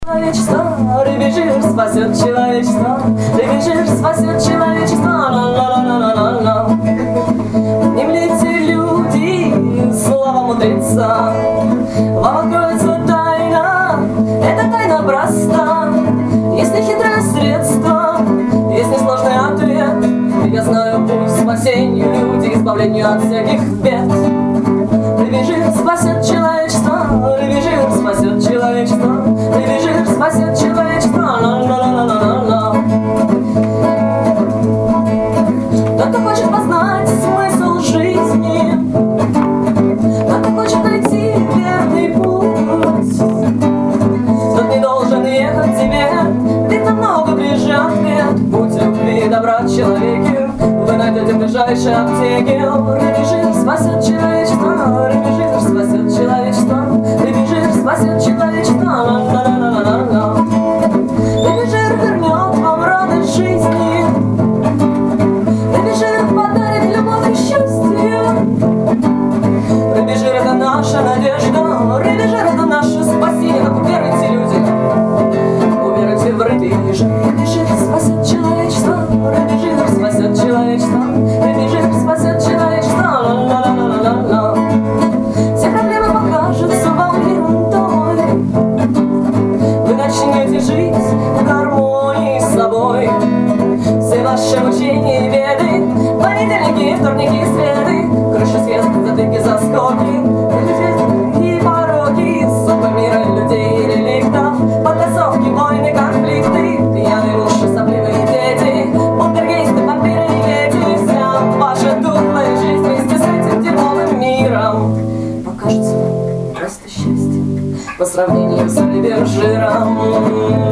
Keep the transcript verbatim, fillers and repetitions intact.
Человечество, рыбий жир спасет человечество, рыбий жир спасет человечество, ла-ла-ла-ла-ла-ла. Поднимите, люди, слава мудреца, вам откроется тайна, это тайна проста. Есть нехитрое средство, есть несложный ответ. Я знаю путь к спасению людей, избавлению от всяких бед. Рыбий жир спасет человечество, рыбий жир спасет человечество, рыбий жир спасет человечество, ла-ла-ла-ла-ла-ла. Тот, кто хочет познать смысл жизни, тот, кто хочет найти верный путь, тот не должен ехать тебе, ведь намного ближе ответ. Путь любви и добра в человеке вы найдете в ближайшей аптеке. Рыбий жир спасет человечество, рыбий жир спасет человечество, рыбий жир спасет человечество, ла-ла-ла-ла-ла-ла. Рыбий жир вернет вам радость жизни, рыбий жир подарит любовь и счастье. Рыбий жир — это наша надежда, рыбий жир — это наше спасение. Так уверуйте, люди, уверуйте в рыбий жир. Рыбий жир спасет человечество, рыбий жир спасет человечество, рыбий жир спасет человечество, ла-ла-ла-ла-ла-ла. Все проблемы покажутся вам ерундой, вы начнете жить в гармонии с собой. Все ваши мучения и беды, понедельники, вторники, среды, крыши, съезд, затыки, заскоки, и пороки, судьбы мира, людей и реликтов, подтасовки, войны, конфликты, пьяные уши, сопливые дети, полтергейсты, вампиры и ети. Вся ваша духлая жизнь вместе с этим теплым миром покажется просто счастьем по сравнению с рыбьим жиром.